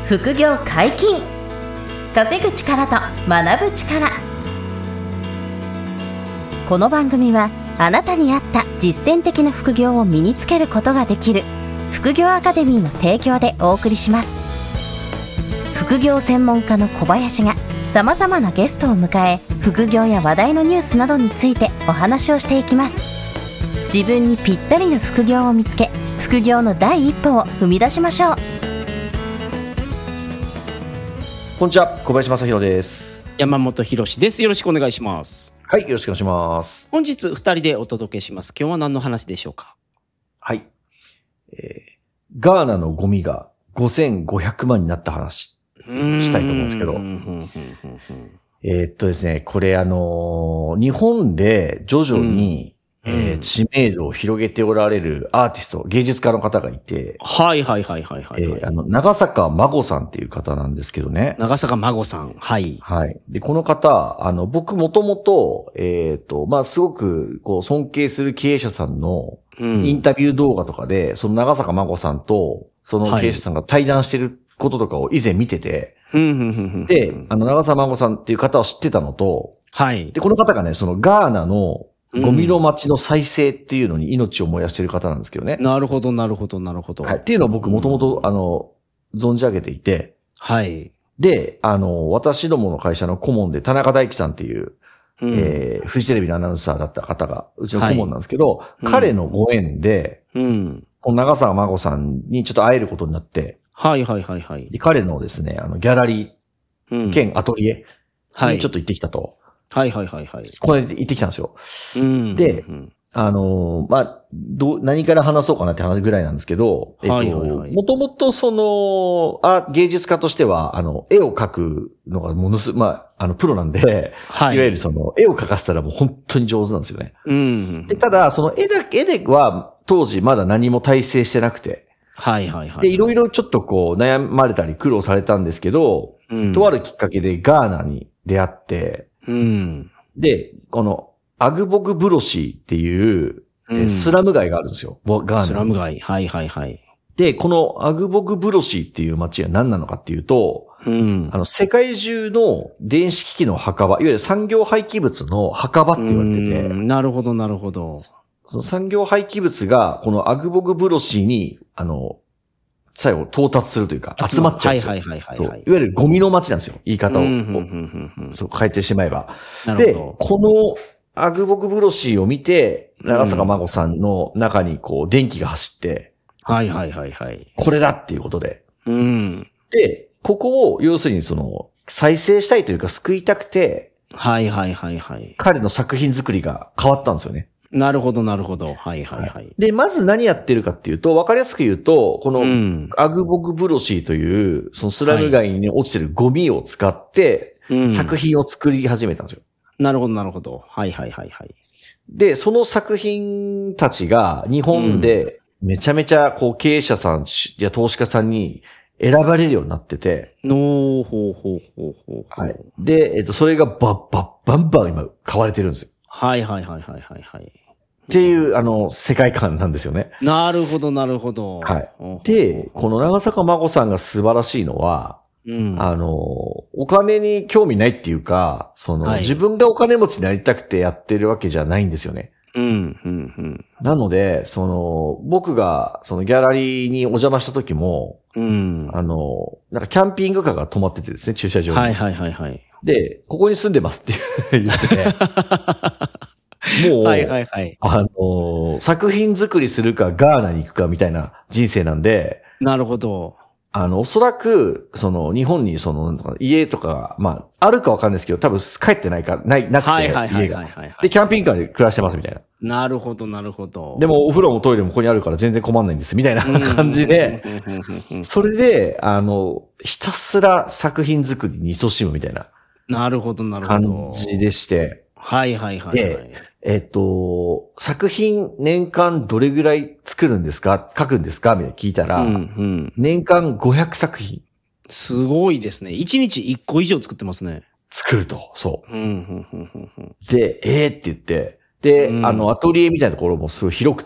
副業解禁。稼ぐ力と学ぶ力。この番組はあなたに合った実践的な副業を身につけることができる副業アカデミーの提供でお送りします。副業専門家の小林がさまざまなゲストを迎え、副業や話題のニュースなどについてお話をしていきます。自分にぴったりの副業を見つけ、副業の第一歩を踏み出しましょう。 こんにちは、小林正弘です。 山本博史です。よろしくお願いします。 はい、よろしくお願いします。 本日2人でお届けします。今日は何の話でしょうか？ はい。ガーナのゴミが5500万になった話したいと思うんですけど。ですね、これ日本で徐々に、知名度を広げておられるアーティスト、芸術家の方がいて。 はい。 長坂真護さんっていう方なんですけどね。 長坂真護さん。はい。 はい。で、この方、僕もともと、すごく、尊敬する経営者さんの、インタビュー動画とかで、その長坂真護さんと、その経営者さんが対談してることとかを以前見てて、で、長坂真護さんっていう方を知ってたのと、 はい。 で、この方がね、そのガーナの、ゴミの街の再生っていうのに命を燃やしてる方なんですけどね。 なるほど。はい。 っていうのを僕もともと、存じ上げていて。 はい。 で、私どもの会社の顧問で田中大樹さんっていう、フジテレビのアナウンサーだった方が、うちの顧問なんですけど、彼のご縁で、この長坂真護さんにちょっと会えることになって、 はい。 で、彼のですね、ギャラリー、兼アトリエにちょっと行ってきたと。 はい。 これで行ってきたんですよ。で、何から話そうかなって話ぐらいなんですけど、もともと芸術家としては、絵を描くのがプロなんで、はい。いわゆる絵を描かせたらもう本当に上手なんですよね。で、ただ、絵では当時まだ何も大成してなくて、 はい。 で、いろいろちょっと悩まれたり苦労されたんですけど、とあるきっかけでガーナに出会って、で、このアグボグブロシーっていう、スラム街があるんですよ。ガーナ。 スラム街。はい。 で、このアグボグブロシーっていう街は何なのかっていうと、世界中の電子機器の墓場、いわゆる産業廃棄物の墓場って言われてて。 なるほど。 その産業廃棄物が、このアグボグブロシーに、最後到達するというか、集まっちゃうんですよ。はい。いわゆるゴミの街なんですよ。言い方を。変えてしまえば。で、このアグボグブロシーを見て、長坂真護さんの中に電気が走って。 はい。 これだっていうことで。で、ここを、要するに再生したいというか救いたくて。はい。彼の作品作りが変わったんですよね。 なるほど。はい。 で、まず何やってるかっていうと、わかりやすく言うと、この、アグボグブロシーという、そのスラム街に落ちてるゴミを使って、作品を作り始めたんですよ。 なるほど。はい。 で、その作品たちが日本でめちゃめちゃ経営者さんや投資家さんに選ばれるようになってて。はい。で、それがバンバン今買われてるんですよ。 はい。 っていう世界観なんですよね。 なるほど。 はい。で、この長坂真護さんが素晴らしいのは、お金に興味ないっていうか、自分がお金持ちになりたくてやってるわけじゃないんですよね。なので、僕が、ギャラリーにお邪魔した時も、なんかキャンピングカーが止まっててですね、駐車場に。 はい。 で、ここに住んでますって言ってて。もう、作品作りするかガーナに行くかみたいな人生なんで。 なるほど。 おそらく、日本に家とか、あるかわかんないですけど、多分帰ってないか、なくて、家が。で、キャンピングカーで暮らしてますみたいな。 なるほど。 でも、お風呂もトイレもここにあるから全然困んないんです、みたいな感じで、それで、ひたすら作品作りに勤しむみたいな。 なるほど。 感じでして。 はい。 で、作品年間どれぐらい作るんですか？書くんですか？みたいな聞いたら、年間500作品。 すごいですね。1日1個以上作ってますね。 作ると。そう。で、って言って、で、アトリエみたいなところもすごい広くて、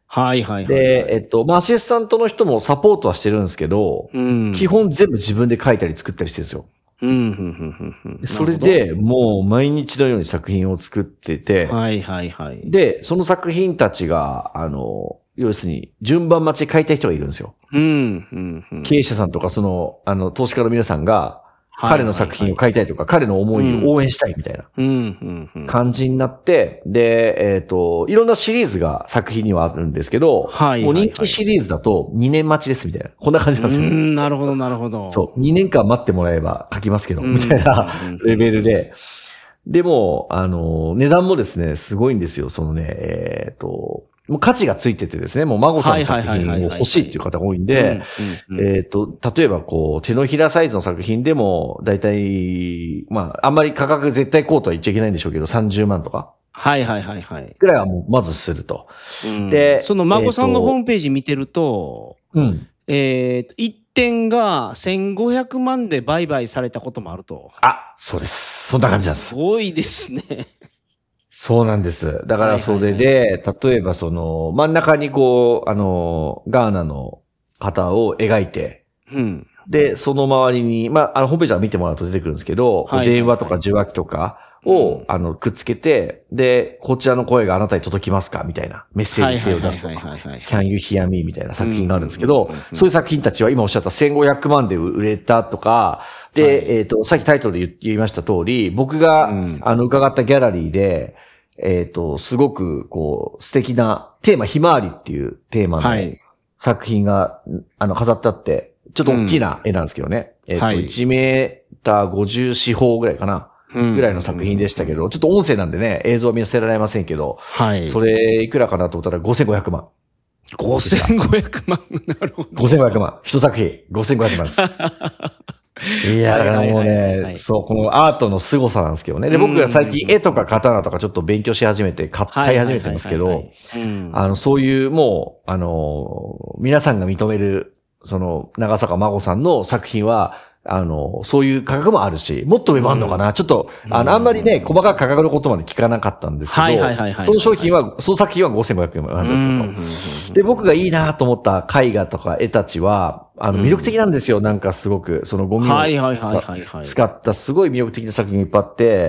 はいはいはい。 で、アシスタントの人もサポートはしてるんですけど、基本全部自分で書いたり作ったりしてるんですよ。それで、もう毎日のように作品を作ってて、 はいはいはい。 で、その作品たちが、要するに、順番待ちで買いたい人がいるんですよ。経営者さんとか、投資家の皆さんが、彼の作品を買いたいとか、彼の思いを応援したいみたいな感じになって、で、いろんなシリーズが作品にはあるんですけど、もう人気シリーズだと2年待ちですみたいな。こんな感じなんですよ。 なるほどなるほど。 そう。2年間待ってもらえば書きますけど、みたいなレベルで。でも、値段もですね、すごいんですよ。もう価値がついててですね、もう孫さんの作品を欲しいっていう方が多いんで、例えば手のひらサイズの作品でも、だいたい、あんまり価格絶対こうとは言っちゃいけないんでしょうけど、30万とか。 はいはいはいはい。 ぐらいはもうまずすると。 で、その孫さんのホームページ見てると、1点が1500万で売買されたこともあると。 そうです。そんな感じなんです。 すごいですね。 そうなんです。だからそれで、例えば真ん中にガーナの方を描いて、で、その周りに、ホームページは見てもらうと出てくるんですけど、電話とか受話器とかを、くっつけて、で、こちらの声があなたに届きますかみたいなメッセージ性を出すとか、Can you hear me? みたいな作品があるんですけど、そういう作品たちは今おっしゃった1500万で売れたとか、で、さっきタイトルで言いました通り、僕が、伺ったギャラリーで、すごく、素敵なテーマ、ひまわりっていうテーマの作品が、飾ってあって、ちょっと大きな絵なんですけどね。1メーター50四方ぐらいかな。ぐらいの作品でしたけど、ちょっと音声なんでね、映像は見せられませんけど、それいくらかなと思ったら5500万。 5500万なるほど。 5500万。一作品、5500万です。いや、だからもうね、そう、このアートの凄さなんですけどね。で、僕が最近絵とか刀とかちょっと勉強し始めて、買い始めてますけど、そういうもう、皆さんが認める、長坂真帆さんの作品は、そういう価格もあるし、もっと上もあるのかな、ちょっと、あんまりね、細かい価格のことまで聞かなかったんですけど、その商品は、その作品は5500万だったと。で、僕がいいなと思った絵画とか絵たちは、魅力的なんですよ。なんかすごく、そのゴミを使ったすごい魅力的な作品がいっぱいあって、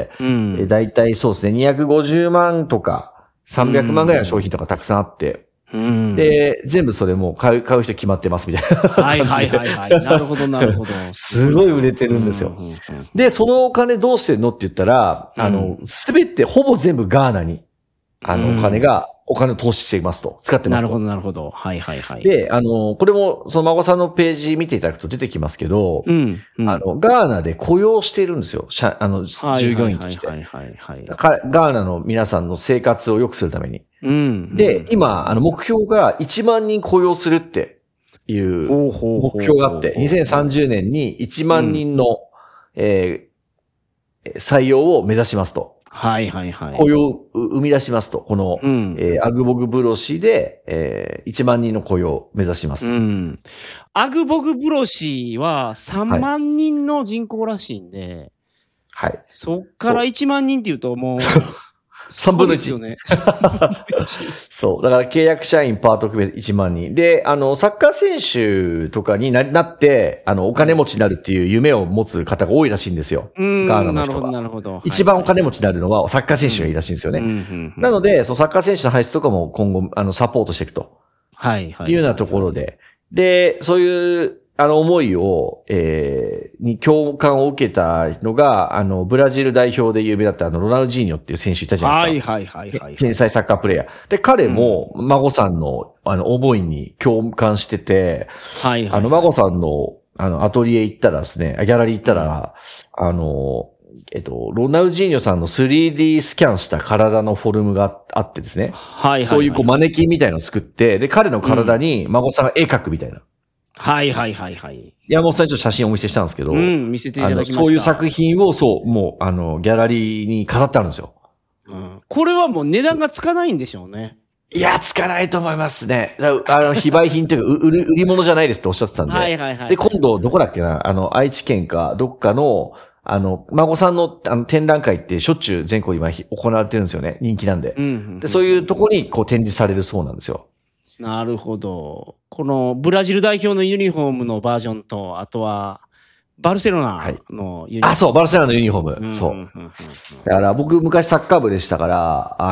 だいたいそうですね、250万とか300万ぐらいの商品とかたくさんあって、で、全部それもう買う人決まってますみたいな。 はいはいはいはい。なるほどなるほど。 すごい売れてるんですよ。で、そのお金どうしてんのって言ったら、すべてほぼ全部ガーナに、お金を投資していますと。使ってますと。 なるほどなるほど。はいはいはい。 で、これも、その孫さんのページ見ていただくと出てきますけど、ガーナで雇用しているんですよ。従業員として。ガーナの皆さんの生活を良くするために。で、今、目標が1万人雇用するっていう目標があって、2030年に1万人の、採用を目指しますと。 はいはいはい。 雇用を生み出しますと。この、アグボグブロシで、1万人の雇用を目指しますと。 アグボグブロシは3万人の人口らしいんで、 はい。 そっから1万人っていうともう、 3分の1。 ですよね。 そう。だから契約社員パート組め1万人。で、サッカー選手とかになって、お金持ちになるっていう夢を持つ方が多いらしいんですよ。ガーナの人が。 なるほど。 一番お金持ちになるのはサッカー選手がいいらしいんですよね。なので、そのサッカー選手の配置とかも今後、サポートしていくと。はい。いうようなところで。で、そういう、思いを、に共感を受けたのが、ブラジル代表で有名だったロナウジーニョっていう選手いたじゃないですか。はい。天才サッカープレイヤー。で、彼も、孫さんの、思いに共感してて、孫さんの、アトリエ行ったらですね、ギャラリー行ったら、ロナウジーニョさんの 3D スキャンした体のフォルムがあってですね。そういうマネキンみたいなのを作って、で、彼の体に孫さんが絵描くみたいな。はい。山本さんにちょっと写真をお見せしたんですけど。 見せていただきました。 そういう作品を、もう、ギャラリーに飾ってあるんですよ。 これはもう値段がつかないんでしょうね。 いや、つかないと思いますね。非売品というか、売り物じゃないですっておっしゃってたんで。で、今度、どこだっけな、愛知県か、どっかの、孫さんの、展覧会ってしょっちゅう全国今行われてるんですよね。人気なんで。で、そういうとこに、展示されるそうなんですよ。 なるほど。このブラジル代表のユニフォームのバージョンと、あとは、バルセロナのユニフォーム。 あ、そう、バルセロナのユニフォーム。そう。だから僕昔サッカー部でしたから、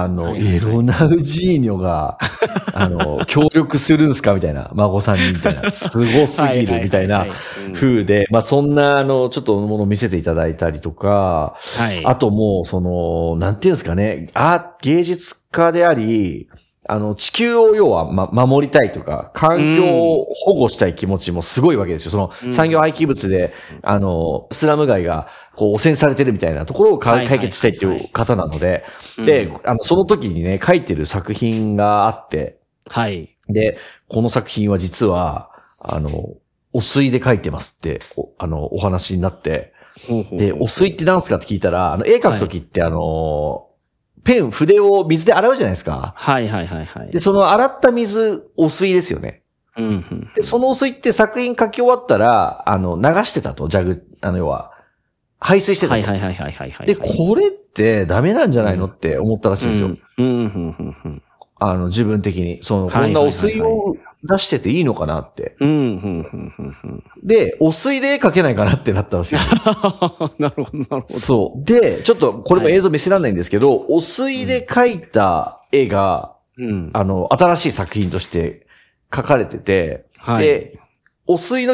エロナウジーニョが、協力するんすかみたいな、孫さんにみたいな、すごすぎるみたいな風で、まあそんなちょっとものを見せていただいたりとか、あともう、なんていうんですかね、芸術家であり、地球を要は、守りたいとか、環境を保護したい気持ちもすごいわけですよ。その産業廃棄物で、スラム街が、汚染されてるみたいなところを解決したいっていう方なので、で、その時にね、書いてる作品があって、 はい。 で、この作品は実は、汚水で書いてますって、お話になって、で、汚水って何すかって聞いたら、絵描く時って筆を水で洗うじゃないですか。 はいはいはいはい。 で、その洗った水、汚水ですよね。で、その汚水って作品書き終わったら、流してたと、要は、排水してたと。 はいはいはいはいはい。 で、これってダメなんじゃないのって思ったらしいんですよ。自分的に。こんな汚水を出してていいのかなって。で、汚水で絵描けないかなってなったらしい。 なるほど、なるほど。 そう。で、ちょっと、これも映像見せられないんですけど、汚水で描いた絵が、新しい作品として描かれてて、で、汚水の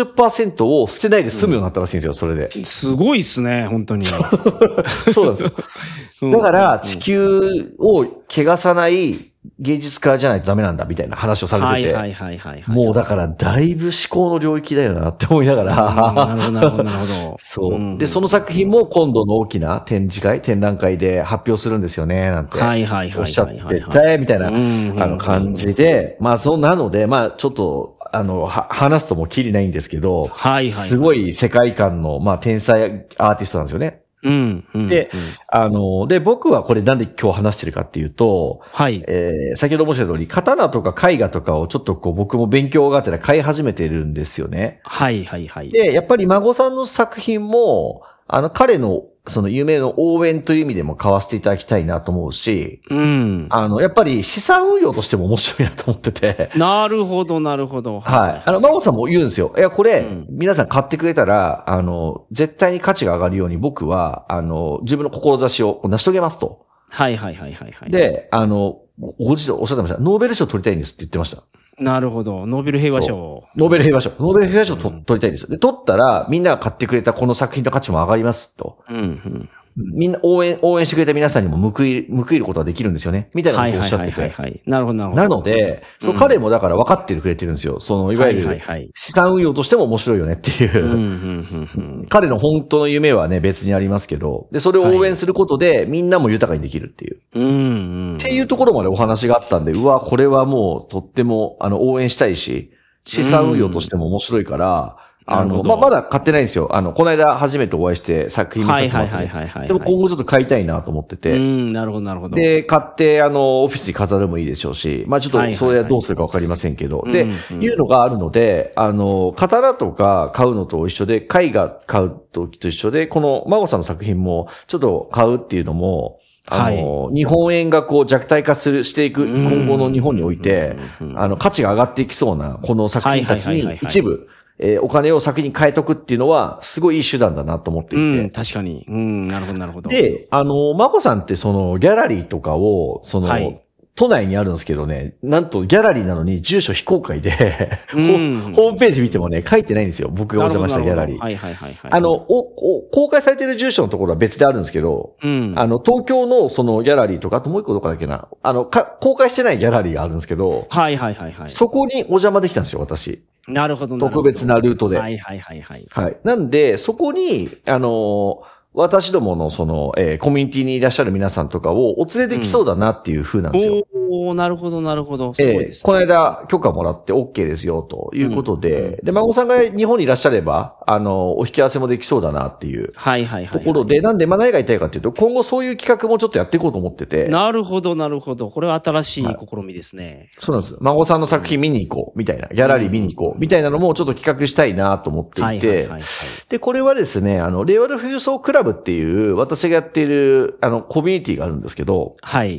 90% を捨てないで済むようになったらしいんですよ、それで。 すごいっすね、本当に。 そうなんですよ。だから、地球を汚さない芸術家じゃないとダメなんだみたいな話をされてて。もうだからだいぶ思考の領域だよなって思いながら。 なるほど、なるほど、なるほど。 そう。で、その作品も今度の大きな展覧会で発表するんですよね、なんて。おっしゃってて、みたいな感じで。まあそうなので、まあちょっと、話すともきりないんですけど。すごい世界観の、まあ天才アーティストなんですよね。で、で、僕はこれなんで今日話してるかっていうと、先ほど申した通り、刀とか絵画とかをちょっと僕も勉強があって買い始めてるんですよね。で、やっぱり孫さんの作品も、彼のその夢の応援という意味でも買わせていただきたいなと思うし、やっぱり資産運用としても面白いなと思ってて。 なるほど、なるほど。 孫さんも言うんですよ。いや、これ、皆さん買ってくれたら、絶対に価値が上がるように僕は、自分の志を成し遂げますと。で、ご自身おっしゃってました。ノーベル賞取りたいんですって言ってました。 なるほど。ノーベル平和賞。 ノーベル平和賞取りたいです。で、取ったら、みんなが買ってくれたこの作品の価値も上がりますと。みんな応援してくれた皆さんにも報いることができるんですよね。みたいなことをおっしゃってて。 なるほど、なるほど。 なので、彼もだから分かってくれてるんですよ。いわゆる、資産運用としても面白いよねっていう。彼の本当の夢はね、別にありますけど、で、それを応援することで、みんなも豊かにできるっていう。っていうところまでお話があったんで、うわ、これはもう、とっても、応援したいし、資産運用としても面白いから、まだ買ってないんですよ。この間初めてお会いして作品見させてもらって。でも今後ちょっと買いたいなと思ってて。 なるほど、なるほど。 で、買って、オフィスに飾るもいいでしょうし、まあちょっと、それはどうするかわかりませんけど。で、いうのがあるので、刀とか買うのと一緒で、絵画買うと一緒で、この孫さんの作品もちょっと買うっていうのも、日本円が弱体化していく今後の日本において、価値が上がっていきそうな、この作品たちに一部、お金を先に変えとくっていうのは、すごいいい手段だなと思っていて。 確かに。なるほど、なるほど。 で、孫さんってギャラリーとかを、都内にあるんですけどね、なんとギャラリーなのに住所非公開で、ホームページ見てもね、書いてないんですよ。僕がお邪魔したギャラリー。公開されてる住所のところは別であるんですけど、東京のギャラリーとか、あともう一個どこだっけな、公開してないギャラリーがあるんですけど、そこにお邪魔できたんですよ、私。 なるほど。 特別なルートで。なんで、そこに、私どものコミュニティにいらっしゃる皆さんとかをお連れできそうだなっていう風なんですよ。 なるほど、なるほど。すごいですね。 この間許可もらって OK ですよということで、で、孫さんが日本にいらっしゃれば、お引き合わせもできそうだなっていうところで、なんで、何が言いたいかっていうと、今後そういう企画もちょっとやっていこうと思ってて。 なるほど、なるほど。これは新しい試みですね。 そうなんです。孫さんの作品見に行こう、みたいな、ギャラリー見に行こう、みたいなのもちょっと企画したいなと思っていて、で、これはですね、令和の富裕層クラブっていう、私がやっている、コミュニティがあるんですけど、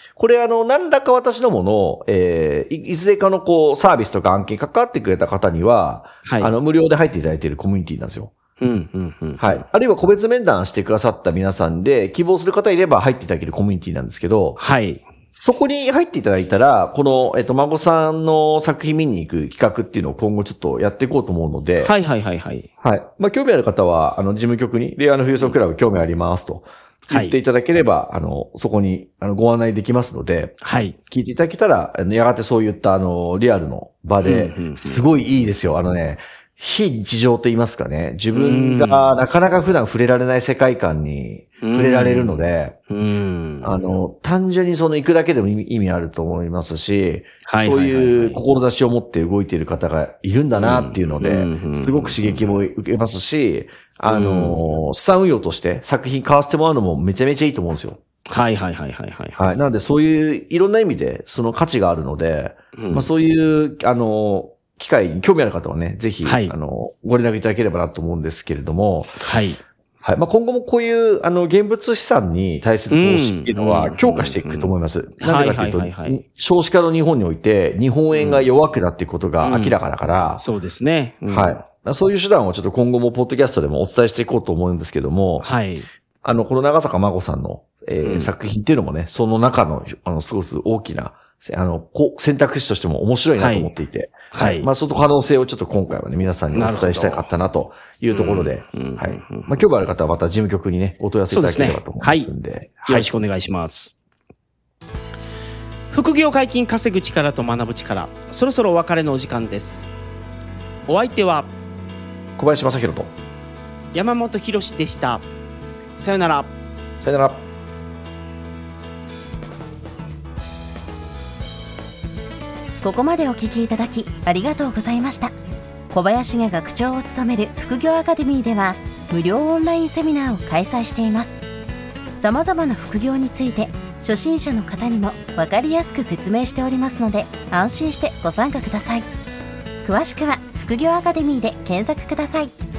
これ何らか私どもの、いずれかのサービスとか案件関わってくれた方には、はい、無料で入っていただいているコミュニティなんですよ。はい。あるいは個別面談してくださった皆さんで、希望する方いれば入っていただけるコミュニティなんですけど、はい。そこに入っていただいたら、この、孫さんの作品見に行く企画っていうのを今後ちょっとやっていこうと思うので、はい。はい。まあ、興味ある方は、事務局に、令和の富裕層クラブ興味ありますと。言っていただければ、そこに、ご案内できますので、はい。聞いていただけたら、やがてそういった、リアルの場で、すごいいいですよ。非日常と言いますかね。自分がなかなか普段触れられない世界観に触れられるので、単純に行くだけでも意味あると思いますし、そういう志を持って動いている方がいるんだなっていうので、すごく刺激も受けますし、資産運用として作品買わせてもらうのもめちゃめちゃいいと思うんですよ。はい。なのでそういういろんな意味でその価値があるので、まあそういう、機会に興味ある方はね、ぜひ、はい、ご連絡いただければなと思うんですけれども、はい。はい。まあ、今後もこういう、現物資産に対する投資っていうのは強化していくと思います。なぜかというと、少子化の日本において、日本円が弱くなっていくことが明らかだから、 そうですね。 はい。そういう手段をちょっと今後もポッドキャストでもお伝えしていこうと思うんですけども、はい。この長坂真帆さんの、作品っていうのもね、その中の、すごく大きな、選択肢としても面白いなと思っていて、はい。まあ、その可能性をちょっと今回はね、皆さんにお伝えしたかったなというところで、はい。まあ、興味ある方はまた事務局にね、お問い合わせいただければと思いますんで、 よろしくお願いします。副業解禁稼ぐ力と学ぶ力、そろそろお別れのお時間です。お相手は、 小林正弘と山本博史でした。さよなら。 さよなら。 ここまでお聞きいただきありがとうございました。小林が学長を務める副業アカデミーでは無料オンラインセミナーを開催しています。様々な副業について初心者の方にも分かりやすく説明しておりますので安心してご参加ください。詳しくは副業アカデミーで検索ください。